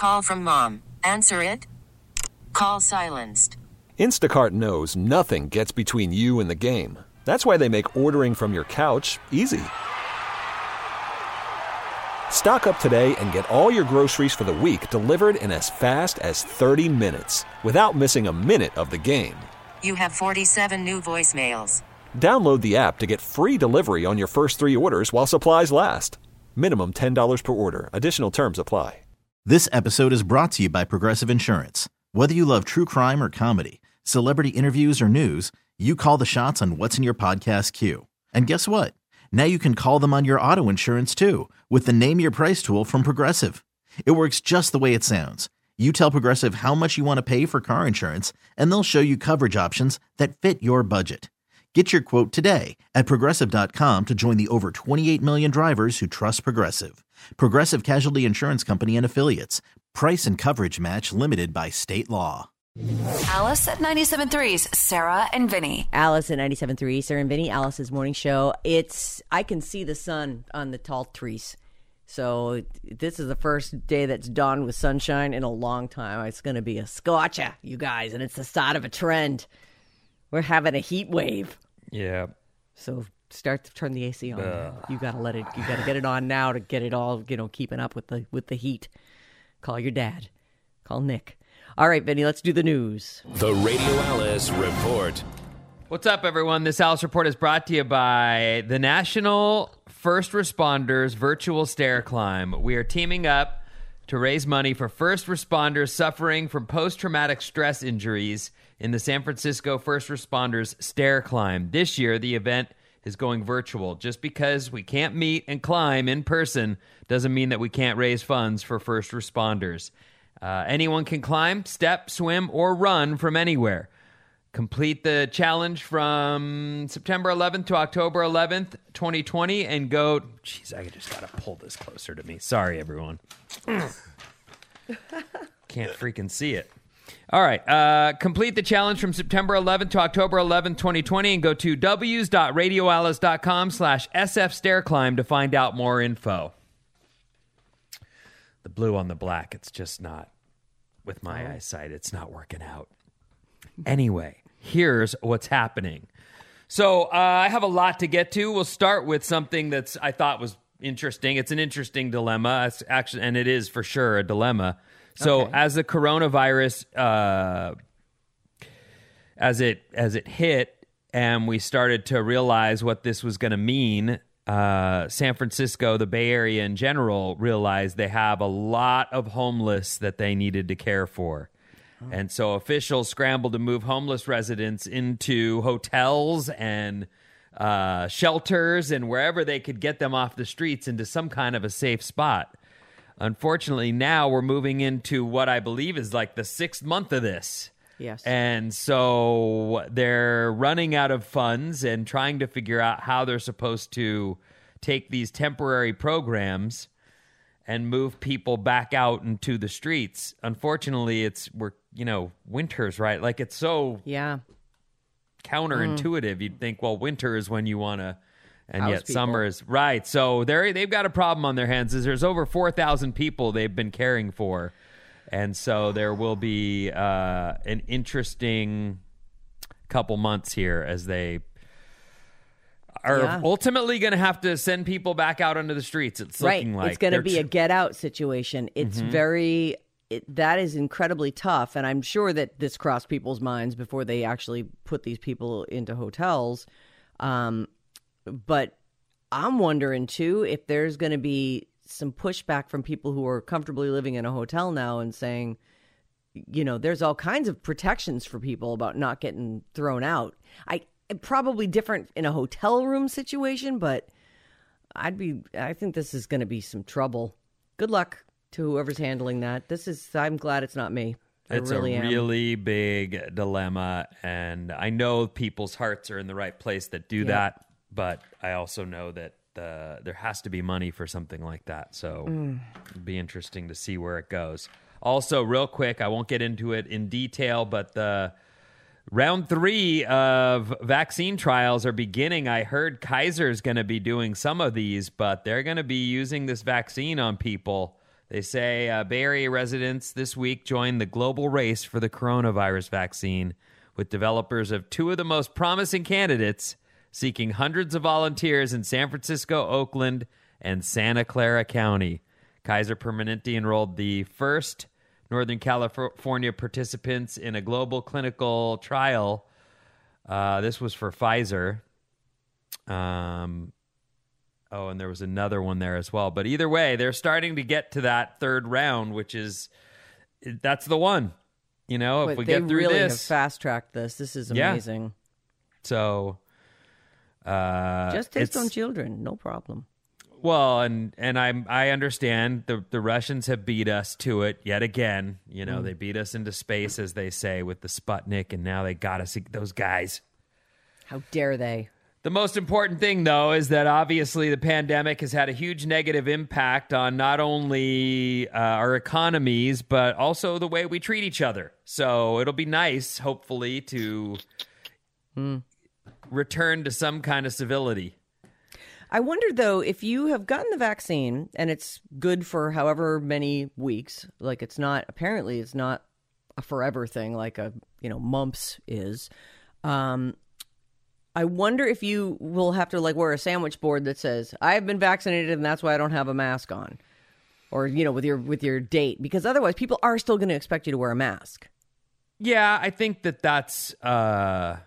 Call from mom. Answer it. Call silenced. Instacart knows nothing gets between you and the game. That's why they make ordering from your couch easy. Stock up today and get all your groceries for the week delivered in as fast as 30 minutes without missing a minute of the game. You have 47 new voicemails. Download the app to get free delivery on your first 3 orders while supplies last. Minimum $10 per order. Additional terms apply. This episode is brought to you by Progressive Insurance. Whether you love true crime or comedy, celebrity interviews or news, you call the shots on what's in your podcast queue. And guess what? Now you can call them on your auto insurance too with the Name Your Price tool from Progressive. It works just the way it sounds. You tell Progressive how much you want to pay for car insurance, and they'll show you coverage options that fit your budget. Get your quote today at Progressive.com to join the over 28 million drivers who trust Progressive. Progressive Casualty Insurance Company and Affiliates. Price and coverage match limited by state law. Alice at 97.3's Sarah and Vinny. Alice at 97.3, Sarah and Vinny, Alice's morning show. I can see the sun on the tall trees. So this is the first day that's dawned with sunshine in a long time. It's going to be a scorcher, you guys, and it's the start of a trend. We're having a heat wave. Yeah. So start to turn the AC on. You got to let it. You got to get it on now to get it all, keeping up with the heat. Call your dad. Call Nick. All right, Vinny, let's do the news. The Radio Alice Report. What's up, everyone? This Alice Report is brought to you by the National First Responders Virtual Stair Climb. We are teaming up to raise money for first responders suffering from post-traumatic stress injuries in the San Francisco First Responders Stair Climb. This year, the event is going virtual. Just because we can't meet and climb in person doesn't mean that we can't raise funds for first responders. Anyone can climb, step, swim, or run from anywhere. Complete the challenge from September 11th to October 11th, 2020, and go... Jeez, I just got to pull this closer to me. Sorry, everyone. Can't freaking see it. All right. Complete the challenge from September 11th to October 11th, 2020, and go to w's.radioalice.com/sfstairclimb to find out more info. The blue on the black, it's just not, with my eyesight, it's not working out. Anyway, here's what's happening. So I have a lot to get to. We'll start with something I thought was interesting. It's an interesting dilemma. It's actually, and it is for sure a dilemma. So as the coronavirus, as it hit, and we started to realize what this was going to mean, San Francisco, the Bay Area in general, realized they have a lot of homeless that they needed to care for. And so officials scrambled to move homeless residents into hotels and shelters and wherever they could get them off the streets into some kind of a safe spot. Unfortunately, now we're moving into what I believe is like the 6th month of this. Yes. And so they're running out of funds and trying to figure out how they're supposed to take these temporary programs and move people back out into the streets. Unfortunately, winter's right. Like, it's so counterintuitive. You'd think, well, winter is when you want to, and yet summer is right. So they've got a problem on their hands. There's over 4,000 people they've been caring for. And so there will be an interesting couple months here as they are ultimately going to have to send people back out onto the streets. It's looking like it's going to be a get out situation. It's that is incredibly tough. And I'm sure that this crossed people's minds before they actually put these people into hotels. But I'm wondering, too, if there's going to be some pushback from people who are comfortably living in a hotel now and saying, there's all kinds of protections for people about not getting thrown out. Probably different in a hotel room situation, but I think this is going to be some trouble. Good luck to whoever's handling that. I'm glad it's not me. It's a really big dilemma, and I know people's hearts are in the right place that do that, but I also know that there has to be money for something like that. So it'd be interesting to see where it goes. Also, real quick, I won't get into it in detail, but the round 3 of vaccine trials are beginning. I heard Kaiser's going to be doing some of these, but they're going to be using this vaccine on people. They say Bay Area residents this week joined the global race for the coronavirus vaccine, with developers of two of the most promising candidates seeking hundreds of volunteers in San Francisco, Oakland, and Santa Clara County. Kaiser Permanente enrolled the first Northern California participants in a global clinical trial. This was for Pfizer. And there was another one there as well. But either way, they're starting to get to that third round, that's the one. You know, if we get through they really this, have fast-tracked this. This is amazing. Yeah. So, just test on children, no problem. Well, and I understand the Russians have beat us to it yet again. You know, they beat us into space, as they say, with the Sputnik, and now they got us, those guys. How dare they? The most important thing, though, is that obviously the pandemic has had a huge negative impact on not only our economies, but also the way we treat each other. So it'll be nice, hopefully, to return to some kind of civility. I wonder, though, if you have gotten the vaccine and it's good for however many weeks, like apparently it's not a forever thing like mumps is. I wonder if you will have to wear a sandwich board that says, I have been vaccinated and that's why I don't have a mask on. Or, with your date, because otherwise people are still going to expect you to wear a mask. Yeah, I think that's... But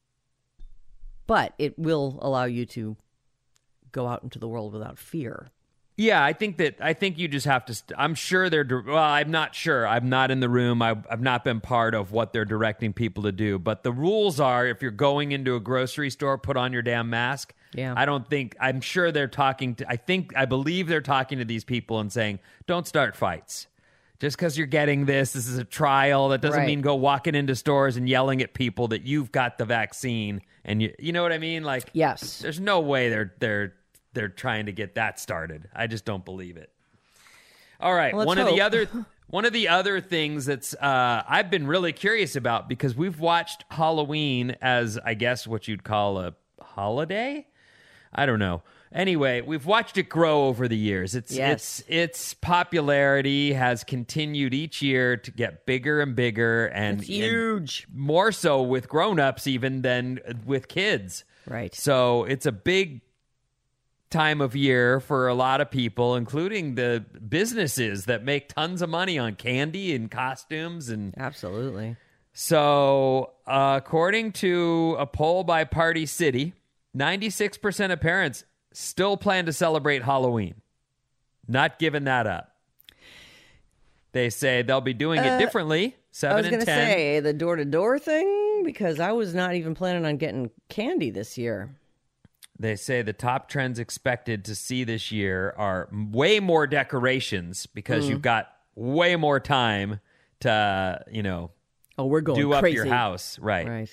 it will allow you to go out into the world without fear. Yeah, I think you just have to. I'm sure I'm not sure. I'm not in the room. I've not been part of what they're directing people to do. But the rules are, if you're going into a grocery store, put on your damn mask. Yeah. I'm sure they're talking to. I believe they're talking to these people and saying, don't start fights. Just because you're getting this is a trial. That doesn't mean go walking into stores and yelling at people that you've got the vaccine. And you know what I mean? Yes. There's no way they're trying to get that started. I just don't believe it. All right. Well, one of the other things that's I've been really curious about, because we've watched Halloween as, I guess, what you'd call a holiday. I don't know. Anyway, we've watched it grow over the years. Its popularity has continued each year to get bigger and bigger, and it's huge. And more so with grown-ups even than with kids. Right. So it's a big time of year for a lot of people, including the businesses that make tons of money on candy and costumes. And absolutely. So according to a poll by Party City, 96% of parents still plan to celebrate Halloween, not giving that up. They say they'll be doing it differently. 7 and 10. I was going to say the door-to-door thing, because I was not even planning on getting candy this year. They say the top trends expected to see this year are way more decorations, because you've got way more time to, we're going do crazy. Up your house. Right.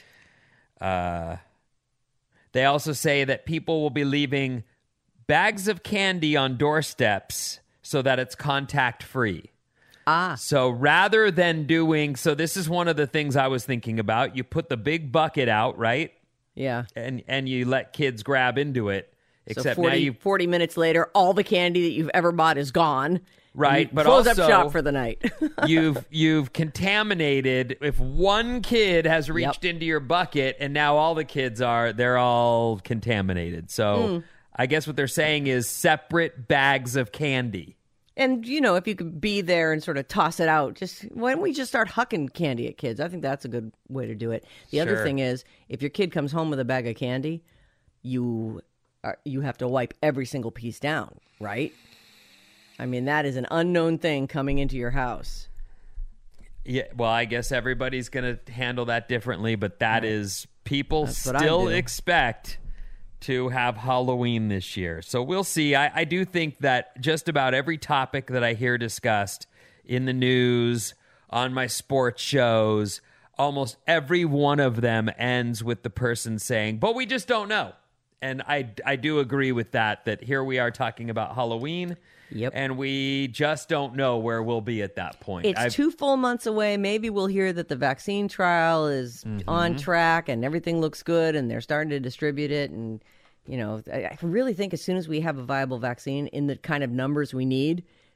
They also say that people will be leaving bags of candy on doorsteps so that it's contact-free. So rather than this is one of the things I was thinking about. You put the big bucket out, right? Yeah. And you let kids grab into it. Except so 40, now 40 minutes later, all the candy that you've ever bought is gone. Right, but close also up shop for the night. you've contaminated. If one kid has reached into your bucket, and now all the kids they're all contaminated. So I guess what they're saying is separate bags of candy. And, if you could be there and sort of toss it out, why don't we just start hucking candy at kids? I think that's a good way to do it. The other thing is, if your kid comes home with a bag of candy, you have to wipe every single piece down, right? I mean, that is an unknown thing coming into your house. Yeah, well, I guess everybody's going to handle that differently, but that's people still expect to have Halloween this year. So we'll see. I do think that just about every topic that I hear discussed in the news, on my sports shows, almost every one of them ends with the person saying, but we just don't know. And I do agree with that here we are talking about Halloween, and we just don't know where we'll be at that point. It's 2 full months away. Maybe we'll hear that the vaccine trial is on track and everything looks good and they're starting to distribute it. And, I really think as soon as we have a viable vaccine in the kind of numbers we need,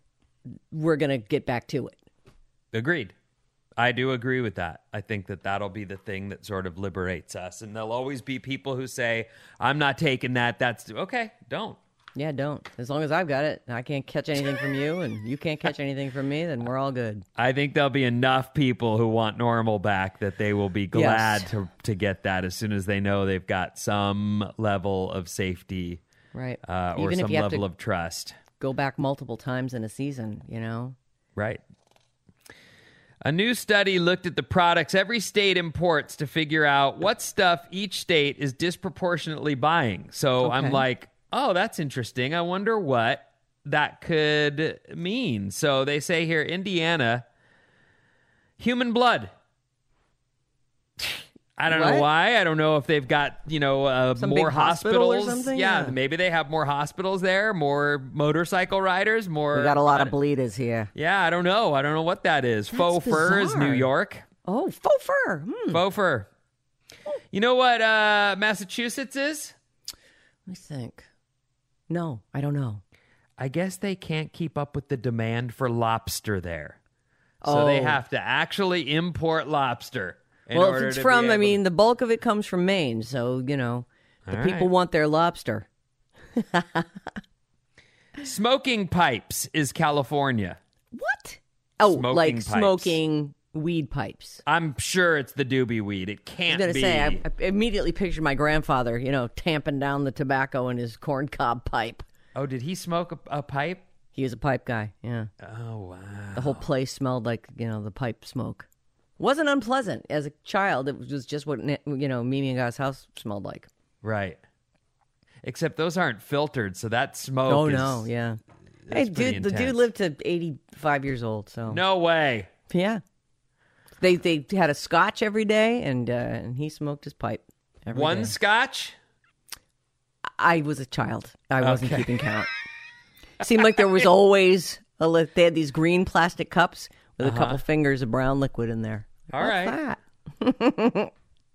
we're going to get back to it. Agreed. I do agree with that. I think that that'll be the thing that sort of liberates us. And there'll always be people who say, I'm not taking that. That's okay. Don't. Yeah, don't. As long as I've got it, I can't catch anything from you, and you can't catch anything from me, then we're all good. I think there'll be enough people who want normal back that they will be glad Yes. to get that as soon as they know they've got some level of safety, Right. or Even some if you have level to of trust. go back multiple times in a season, Right. A new study looked at the products every state imports to figure out what stuff each state is disproportionately buying. So I'm Okay. like, oh, that's interesting. I wonder what that could mean. So they say here, Indiana, human blood. I don't know What? why. I don't know if they've got, Some more big hospital or hospitals. something? Yeah, Yeah. maybe they have more hospitals there, more motorcycle riders, more. We got a lot of bleeders here. Yeah, I don't know. I don't know what that is. Faux fur is New bizarre. York. Oh, faux fur. Faux fur. You know what Massachusetts is? Let me think. No, I don't know. I guess they can't keep up with the demand for lobster there. So they Oh. have to actually import lobster. in Well, if order it's to be from, able to- the bulk of it comes from Maine, so, the All people right. want their lobster. Smoking pipes is California. What? Oh, Smoking like pipes. smoking weed pipes. I'm sure it's the doobie weed. It I can't was going to be. say, I immediately pictured my grandfather, tamping down the tobacco in his corncob pipe. Oh, did he smoke a pipe? He was a pipe guy, yeah. Oh, wow. The whole place smelled like, the pipe smoke. Wasn't unpleasant. As a child, it was just what, Mimi and Guy's house smelled like. Right. Except those aren't filtered, so that smoke Oh, is... no, yeah. Hey, That's pretty dude, the dude intense. lived to 85 years old, so. No way. Yeah. They had a scotch every day, and he smoked his pipe every One day. scotch? I was a child. I wasn't Okay. keeping count. Seemed like there was always they had these green plastic cups with a couple fingers of brown liquid in there. All What's right.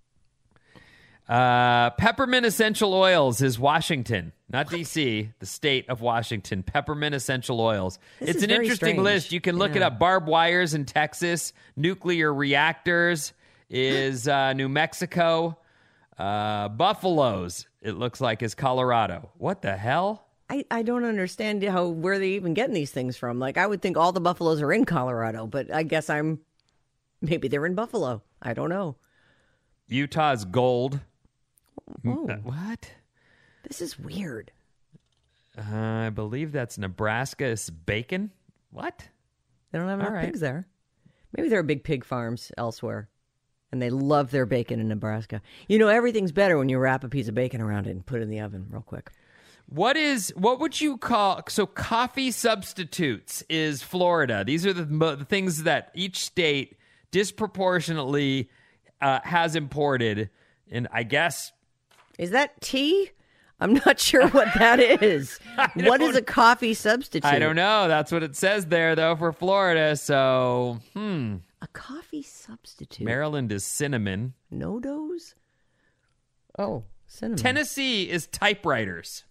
that? Peppermint essential oils is Washington, not D.C., the state of Washington. Peppermint essential oils. This It's is an very interesting strange. list. You can look it Yeah. up. Barbed wires in Texas. Nuclear reactors is New Mexico. Buffaloes, it looks like, is Colorado. What the hell? I don't understand where they even getting these things from. Like, I would think all the buffaloes are in Colorado, but I guess maybe they're in Buffalo. I don't know. Utah's gold. Oh, What? this is weird. I believe that's Nebraska's bacon. What? They don't have enough All right. pigs there. Maybe there are big pig farms elsewhere, and they love their bacon in Nebraska. Everything's better when you wrap a piece of bacon around it and put it in the oven real quick. What would you call, so coffee substitutes is Florida. These are the things that each state disproportionately has imported. And I guess, Is that tea? I'm not sure what that is. What is a coffee substitute? I don't know. That's what it says there, though, for Florida. So, A coffee substitute. Maryland is cinnamon. No-dos? Oh, cinnamon. Tennessee is typewriters.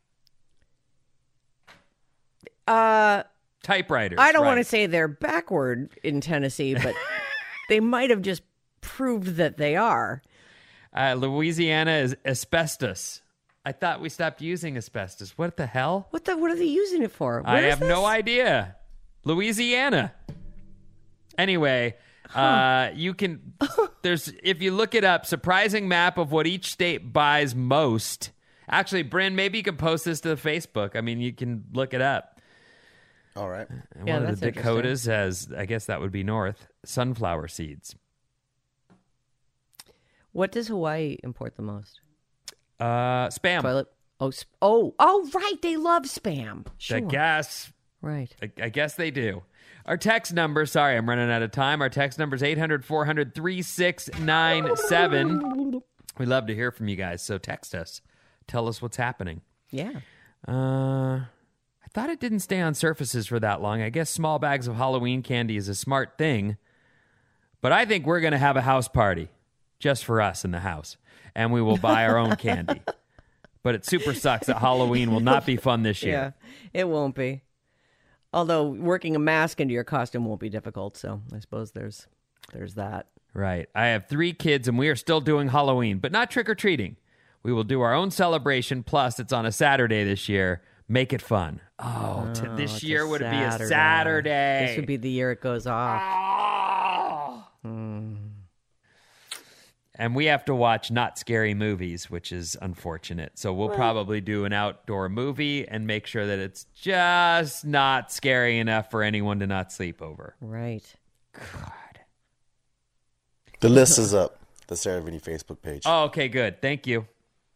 Typewriters. I don't want to right. say they're backward in Tennessee, but they might have just proved that they are. Louisiana is asbestos. I thought we stopped using asbestos. What the hell? What are they using it for? I Where is have no this? idea. Louisiana. Anyway, you can. If you look it up, surprising map of what each state buys most. Actually, Bryn, maybe you can post this to the Facebook. I mean, you can look it up. All right. And Yeah, one of that's the Dakotas has, I guess that would be north, sunflower seeds. What does Hawaii import the most? Spam. Toilet. Oh, right. They love spam. Sure. I guess. Right. I guess they do. Our text number, sorry, I'm running out of time. Our text number is 800-400-3697. We love to hear from you guys, so text us. Tell us what's happening. Yeah. I thought it didn't stay on surfaces for that long. I guess small bags of Halloween candy is a smart thing. But I think we're going to have a house party just for us in the house. And we will buy our own candy. But it super sucks that Halloween will not be fun this year. Yeah. It won't be. Although working a mask into your costume won't be difficult, so I suppose there's that. Right. I have 3 kids, and we are still doing Halloween, but not trick-or-treating. We will do our own celebration, plus it's on a Saturday this year. Make it fun. This year would be a Saturday. This would be the year it goes off. And we have to watch not scary movies, which is unfortunate. So we'll probably do an outdoor movie and make sure that it's just not scary enough for anyone to not sleep over. Right. God. The list is up. The Sarah Vinny Facebook page. Oh, okay, good. Thank you.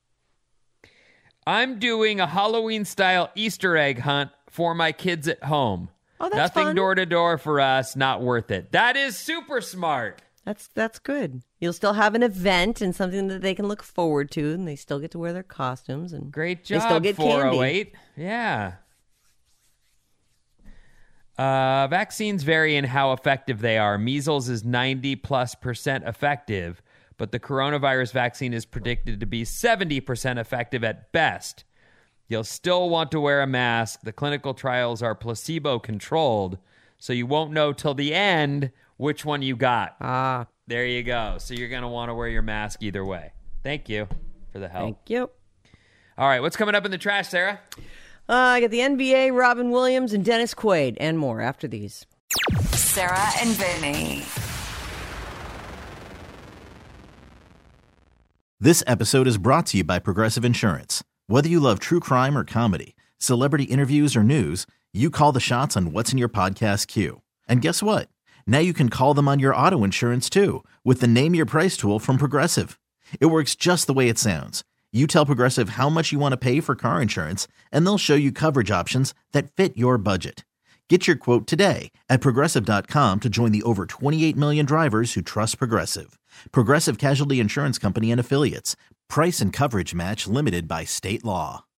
I'm doing a Halloween-style Easter egg hunt for my kids at home. Oh, that's Nothing fun. door-to-door for us. Not worth it. That is super smart. That's good. You'll still have an event and something that they can look forward to, and they still get to wear their costumes. And Great job, they still get 408. Yeah. Vaccines vary in how effective they are. Measles is 90+% effective, but the coronavirus vaccine is predicted to be 70% effective at best. You'll still want to wear a mask. The clinical trials are placebo-controlled, so you won't know till the end which one you got. There you go. So you're going to want to wear your mask either way. Thank you for the help. Thank you. All right, what's coming up in the trash, Sarah? I got the NBA, Robin Williams, and Dennis Quaid, and more after these. Sarah and Vinny. This episode is brought to you by Progressive Insurance. Whether you love true crime or comedy, celebrity interviews or news, you call the shots on what's in your podcast queue. And guess what? Now you can call them on your auto insurance too with the Name Your Price tool from Progressive. It works just the way it sounds. You tell Progressive how much you want to pay for car insurance, and they'll show you coverage options that fit your budget. Get your quote today at Progressive.com to join the over 28 million drivers who trust Progressive. Progressive Casualty Insurance Company and Affiliates. Price and coverage match limited by state law.